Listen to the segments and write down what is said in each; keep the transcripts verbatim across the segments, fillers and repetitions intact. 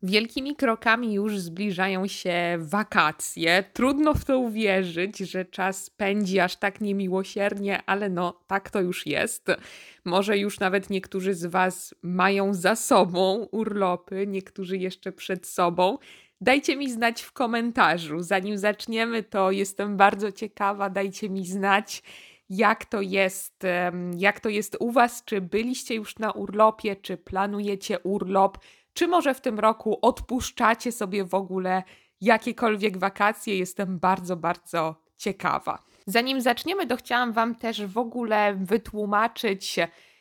Wielkimi krokami już zbliżają się wakacje. Trudno w to uwierzyć, że czas pędzi aż tak niemiłosiernie, ale no tak to już jest. Może już nawet niektórzy z Was mają za sobą urlopy, niektórzy jeszcze przed sobą. Dajcie mi znać w komentarzu. Zanim zaczniemy, to jestem bardzo ciekawa. Dajcie mi znać, jak to jest, jak to jest u Was. Czy byliście już na urlopie, czy planujecie urlop? Czy może w tym roku odpuszczacie sobie w ogóle jakiekolwiek wakacje? Jestem bardzo, bardzo ciekawa. Zanim zaczniemy, to chciałam Wam też w ogóle wytłumaczyć,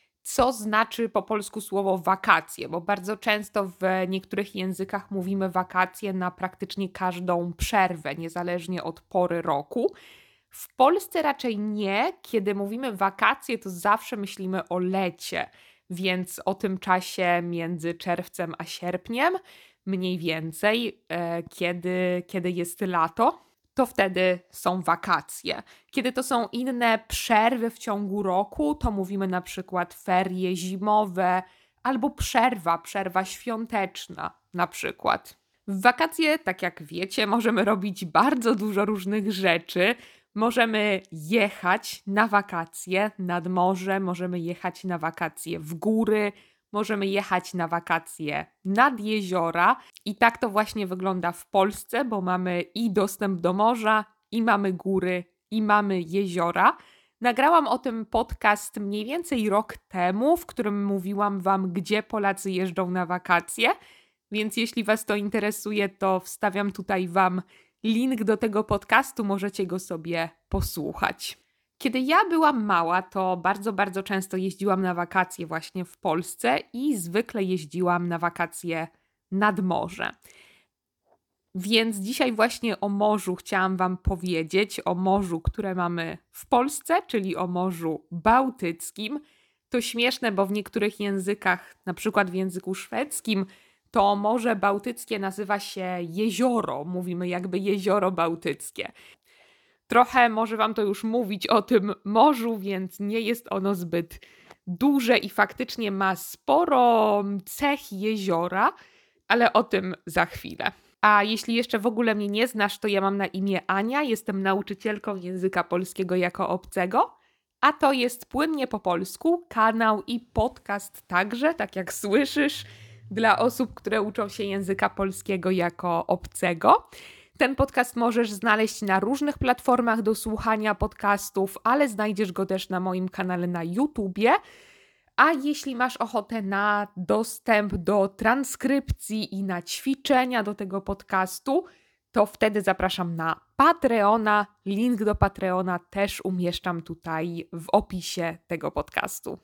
co znaczy po polsku słowo wakacje, bo bardzo często w niektórych językach mówimy wakacje na praktycznie każdą przerwę, niezależnie od pory roku. W Polsce raczej nie. Kiedy mówimy wakacje, to zawsze myślimy o lecie. Więc o tym czasie między czerwcem a sierpniem, mniej więcej, e, kiedy, kiedy jest lato, to wtedy są wakacje. Kiedy to są inne przerwy w ciągu roku, to mówimy na przykład ferie zimowe albo przerwa, przerwa świąteczna na przykład. W wakacje, tak jak wiecie, możemy robić bardzo dużo różnych rzeczy. Możemy jechać na wakacje nad morze, możemy jechać na wakacje w góry, możemy jechać na wakacje nad jeziora i tak to właśnie wygląda w Polsce, bo mamy i dostęp do morza, i mamy góry, i mamy jeziora. Nagrałam o tym podcast mniej więcej rok temu, w którym mówiłam Wam, gdzie Polacy jeżdżą na wakacje, więc jeśli Was to interesuje, to wstawiam tutaj Wam link do tego podcastu, możecie go sobie posłuchać. Kiedy ja byłam mała, to bardzo, bardzo często jeździłam na wakacje właśnie w Polsce i zwykle jeździłam na wakacje nad morze. Więc dzisiaj właśnie o morzu chciałam Wam powiedzieć, o morzu, które mamy w Polsce, czyli o Morzu Bałtyckim. To śmieszne, bo w niektórych językach, na przykład w języku szwedzkim, to Morze Bałtyckie nazywa się jezioro. Mówimy jakby jezioro bałtyckie. Trochę może Wam to już mówić o tym morzu, więc nie jest ono zbyt duże i faktycznie ma sporo cech jeziora, ale o tym za chwilę. A jeśli jeszcze w ogóle mnie nie znasz, to ja mam na imię Ania, jestem nauczycielką języka polskiego jako obcego, a to jest Płynnie po polsku, kanał i podcast także, tak jak słyszysz, dla osób, które uczą się języka polskiego jako obcego. Ten podcast możesz znaleźć na różnych platformach do słuchania podcastów, ale znajdziesz go też na moim kanale na YouTubie. A jeśli masz ochotę na dostęp do transkrypcji i na ćwiczenia do tego podcastu, to wtedy zapraszam na Patreona. Link do Patreona też umieszczam tutaj w opisie tego podcastu.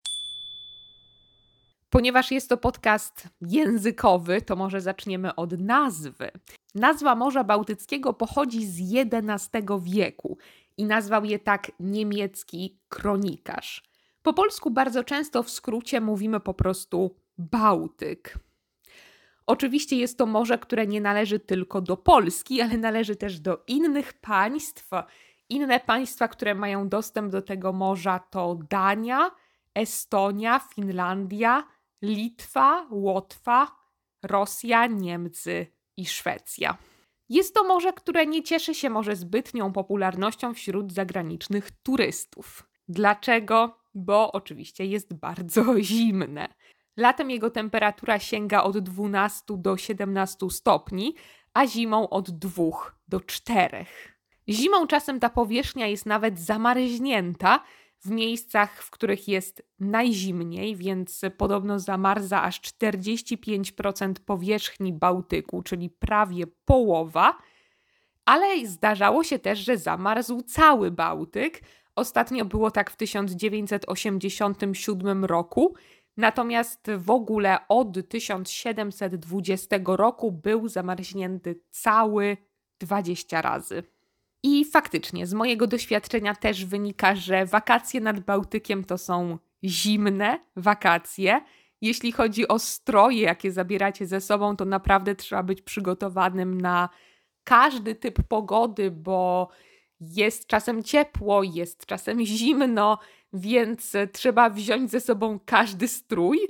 Ponieważ jest to podcast językowy, to może zaczniemy od nazwy. Nazwa Morza Bałtyckiego pochodzi z jedenastego wieku i nazwał je tak niemiecki kronikarz. Po polsku bardzo często w skrócie mówimy po prostu Bałtyk. Oczywiście jest to morze, które nie należy tylko do Polski, ale należy też do innych państw. Inne państwa, które mają dostęp do tego morza to Dania, Estonia, Finlandia, Litwa, Łotwa, Rosja, Niemcy i Szwecja. Jest to morze, które nie cieszy się może zbytnią popularnością wśród zagranicznych turystów. Dlaczego? Bo oczywiście jest bardzo zimne. Latem jego temperatura sięga od dwunastu do siedemnastu stopni, a zimą od dwóch do czterech. Zimą czasem ta powierzchnia jest nawet zamarznięta w miejscach, w których jest najzimniej, więc podobno zamarza aż czterdzieści pięć procent powierzchni Bałtyku, czyli prawie połowa, ale zdarzało się też, że zamarzł cały Bałtyk. Ostatnio było tak w tysiąc dziewięćset osiemdziesiątym siódmym roku, natomiast w ogóle od tysiąc siedemset dwudziestego roku był zamarznięty cały dwadzieścia razy. I faktycznie z mojego doświadczenia też wynika, że wakacje nad Bałtykiem to są zimne wakacje. Jeśli chodzi o stroje, jakie zabieracie ze sobą, to naprawdę trzeba być przygotowanym na każdy typ pogody, bo jest czasem ciepło, jest czasem zimno, więc trzeba wziąć ze sobą każdy strój.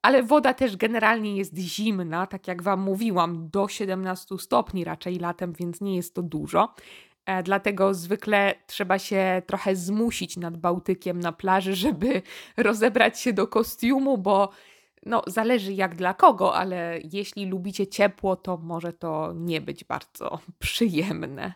ale woda też generalnie jest zimna, tak jak wam mówiłam, do siedemnastu stopni raczej latem, więc nie jest to dużo. E, dlatego zwykle trzeba się trochę zmusić nad Bałtykiem na plaży, żeby rozebrać się do kostiumu, bo no, zależy jak dla kogo, ale jeśli lubicie ciepło, to może to nie być bardzo przyjemne.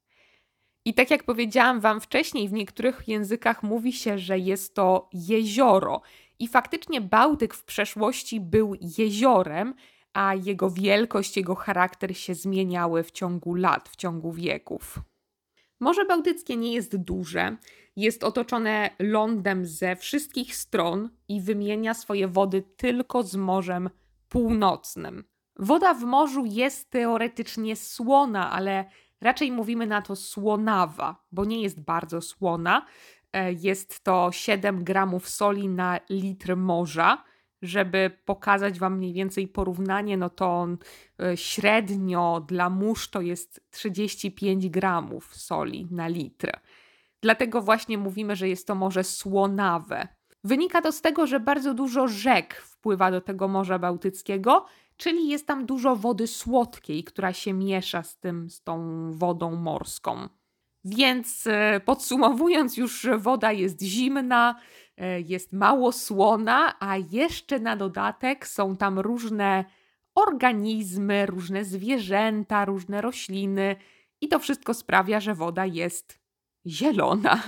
I tak jak powiedziałam wam wcześniej, w niektórych językach mówi się, że jest to jezioro. I faktycznie Bałtyk w przeszłości był jeziorem, a jego wielkość, jego charakter się zmieniały w ciągu lat, w ciągu wieków. Morze Bałtyckie nie jest duże, jest otoczone lądem ze wszystkich stron i wymienia swoje wody tylko z Morzem Północnym. Woda w morzu jest teoretycznie słona, ale raczej mówimy na to słonawa, bo nie jest bardzo słona. Jest to siedem gramów soli na litr morza. Żeby pokazać wam mniej więcej porównanie, no to średnio dla mórz to jest trzydzieści pięć gramów soli na litr. Dlatego właśnie mówimy, że jest to morze słonawe. Wynika to z tego, że bardzo dużo rzek wpływa do tego Morza Bałtyckiego, czyli jest tam dużo wody słodkiej, która się miesza z tym, z tą wodą morską. Więc podsumowując już, woda jest zimna, jest mało słona, a jeszcze na dodatek są tam różne organizmy, różne zwierzęta, różne rośliny i to wszystko sprawia, że woda jest zielona.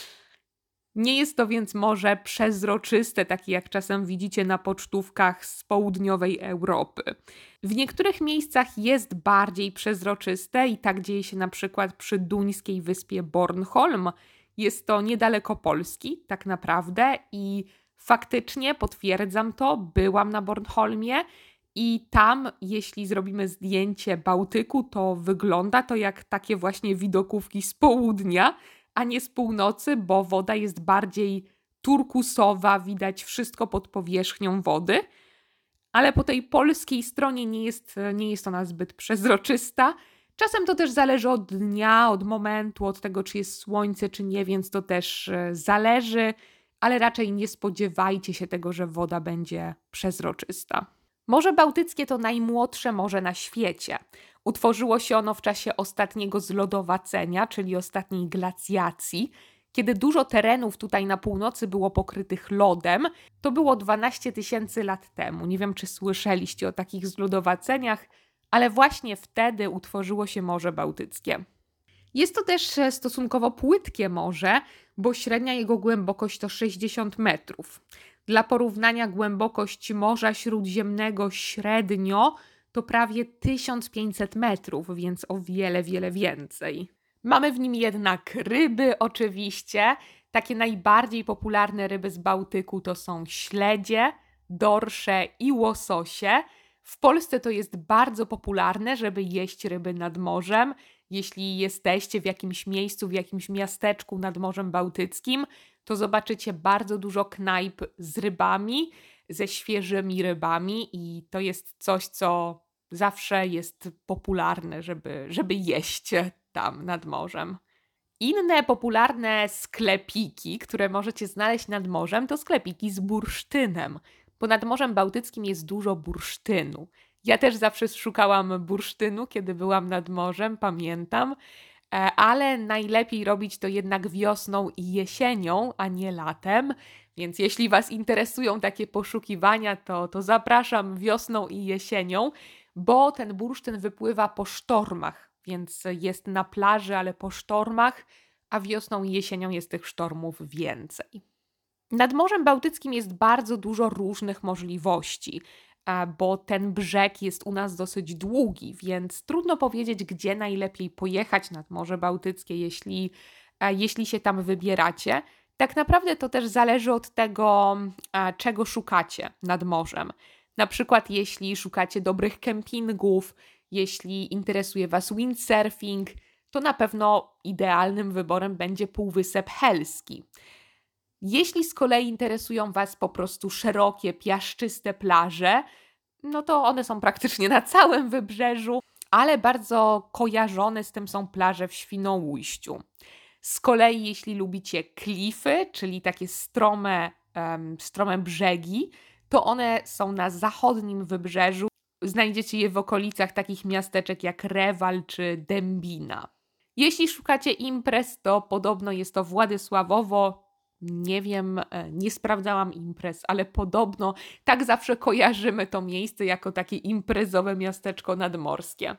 Nie jest to więc morze przezroczyste, takie jak czasem widzicie na pocztówkach z południowej Europy. W niektórych miejscach jest bardziej przezroczyste i tak dzieje się na przykład przy duńskiej wyspie Bornholm. Jest to niedaleko Polski tak naprawdę i faktycznie potwierdzam to, byłam na Bornholmie i tam jeśli zrobimy zdjęcie Bałtyku, to wygląda to jak takie właśnie widokówki z południa, a nie z północy, bo woda jest bardziej turkusowa, widać wszystko pod powierzchnią wody, ale po tej polskiej stronie nie jest, nie jest ona zbyt przezroczysta. Czasem to też zależy od dnia, od momentu, od tego, czy jest słońce, czy nie, więc to też zależy, ale raczej nie spodziewajcie się tego, że woda będzie przezroczysta. Morze Bałtyckie to najmłodsze morze na świecie. Utworzyło się ono w czasie ostatniego zlodowacenia, czyli ostatniej glacjacji, kiedy dużo terenów tutaj na północy było pokrytych lodem. To było dwanaście tysięcy lat temu. Nie wiem, czy słyszeliście o takich zlodowaceniach, ale właśnie wtedy utworzyło się Morze Bałtyckie. Jest to też stosunkowo płytkie morze, bo średnia jego głębokość to sześćdziesiąt metrów. Dla porównania głębokość Morza Śródziemnego średnio to prawie tysiąc pięćset metrów, więc o wiele, wiele więcej. Mamy w nim jednak ryby oczywiście. Takie najbardziej popularne ryby z Bałtyku to są śledzie, dorsze i łososie. W Polsce to jest bardzo popularne, żeby jeść ryby nad morzem. Jeśli jesteście w jakimś miejscu, w jakimś miasteczku nad Morzem Bałtyckim, to zobaczycie bardzo dużo knajp z rybami, ze świeżymi rybami i to jest coś, co zawsze jest popularne, żeby, żeby jeść tam nad morzem. Inne popularne sklepiki, które możecie znaleźć nad morzem, to sklepiki z bursztynem, bo nad Morzem Bałtyckim jest dużo bursztynu. Ja też zawsze szukałam bursztynu, kiedy byłam nad morzem, pamiętam, ale najlepiej robić to jednak wiosną i jesienią, a nie latem. Więc jeśli was interesują takie poszukiwania, to, to zapraszam wiosną i jesienią, bo ten bursztyn wypływa po sztormach, więc jest na plaży, ale po sztormach, a wiosną i jesienią jest tych sztormów więcej. Nad Morzem Bałtyckim jest bardzo dużo różnych możliwości, bo ten brzeg jest u nas dosyć długi, więc trudno powiedzieć, gdzie najlepiej pojechać nad Morze Bałtyckie, jeśli, jeśli się tam wybieracie. Tak naprawdę to też zależy od tego, czego szukacie nad morzem. Na przykład jeśli szukacie dobrych kempingów, jeśli interesuje was windsurfing, to na pewno idealnym wyborem będzie Półwysep Helski. Jeśli z kolei interesują was po prostu szerokie, piaszczyste plaże, no to one są praktycznie na całym wybrzeżu, ale bardzo kojarzone z tym są plaże w Świnoujściu. Z kolei jeśli lubicie klify, czyli takie strome, um, strome brzegi, to one są na zachodnim wybrzeżu. Znajdziecie je w okolicach takich miasteczek jak Rewal czy Dębina. Jeśli szukacie imprez, to podobno jest to Władysławowo. Nie wiem, nie sprawdzałam imprez, ale podobno tak zawsze kojarzymy to miejsce jako takie imprezowe miasteczko nadmorskie.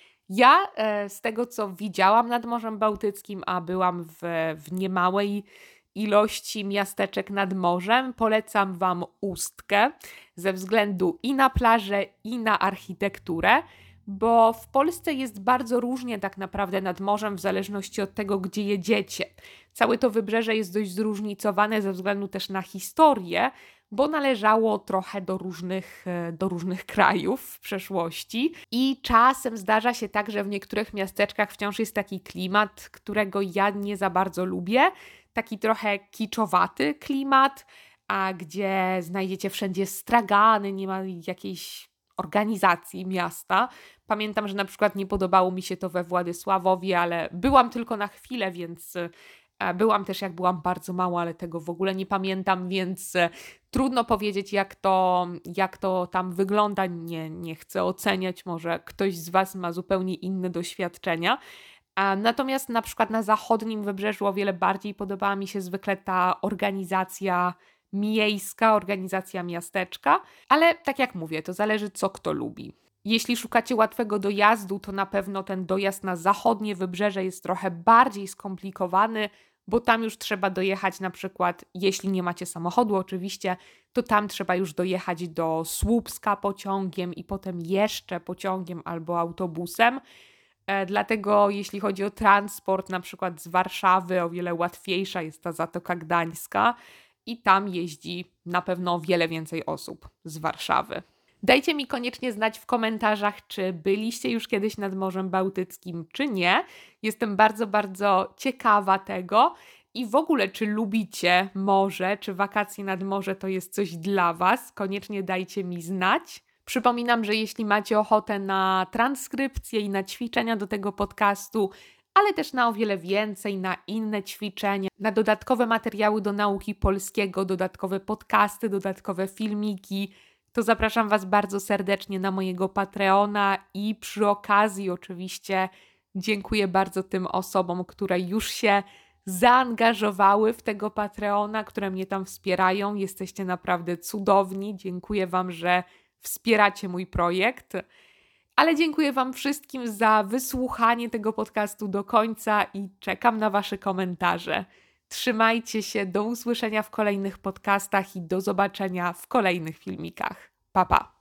Ja z tego, co widziałam nad Morzem Bałtyckim, a byłam w, w niemałej ilości miasteczek nad morzem, polecam Wam Ustkę ze względu i na plażę, i na architekturę, bo w Polsce jest bardzo różnie tak naprawdę nad morzem w zależności od tego, gdzie jedziecie. Całe to wybrzeże jest dość zróżnicowane ze względu też na historię, bo należało trochę do różnych, do różnych krajów w przeszłości i czasem zdarza się tak, że w niektórych miasteczkach wciąż jest taki klimat, którego ja nie za bardzo lubię, taki trochę kiczowaty klimat, a gdzie znajdziecie wszędzie stragany, nie ma jakiejś organizacji miasta. Pamiętam, że na przykład nie podobało mi się to we Władysławowie, ale byłam tylko na chwilę, więc byłam też jak byłam bardzo mała, ale tego w ogóle nie pamiętam, więc trudno powiedzieć, jak to, jak to tam wygląda. Nie, nie chcę oceniać, może ktoś z Was ma zupełnie inne doświadczenia. Natomiast na przykład na zachodnim wybrzeżu o wiele bardziej podobała mi się zwykle ta organizacja miejska, organizacja miasteczka, ale tak jak mówię, to zależy, co kto lubi. Jeśli szukacie łatwego dojazdu, to na pewno ten dojazd na zachodnie wybrzeże jest trochę bardziej skomplikowany, bo tam już trzeba dojechać na przykład, jeśli nie macie samochodu oczywiście, to tam trzeba już dojechać do Słupska pociągiem i potem jeszcze pociągiem albo autobusem. E, dlatego jeśli chodzi o transport na przykład z Warszawy, o wiele łatwiejsza jest ta Zatoka Gdańska i tam jeździ na pewno o wiele więcej osób z Warszawy. Dajcie mi koniecznie znać w komentarzach, czy byliście już kiedyś nad Morzem Bałtyckim, czy nie. Jestem bardzo, bardzo ciekawa tego i w ogóle, czy lubicie morze, czy wakacje nad morze to jest coś dla Was. Koniecznie dajcie mi znać. Przypominam, że jeśli macie ochotę na transkrypcję i na ćwiczenia do tego podcastu, ale też na o wiele więcej, na inne ćwiczenia, na dodatkowe materiały do nauki polskiego, dodatkowe podcasty, dodatkowe filmiki, to zapraszam Was bardzo serdecznie na mojego Patreona i przy okazji oczywiście dziękuję bardzo tym osobom, które już się zaangażowały w tego Patreona, które mnie tam wspierają. Jesteście naprawdę cudowni. Dziękuję Wam, że wspieracie mój projekt. Ale dziękuję Wam wszystkim za wysłuchanie tego podcastu do końca i czekam na Wasze komentarze. Trzymajcie się, do usłyszenia w kolejnych podcastach i do zobaczenia w kolejnych filmikach. Pa, pa!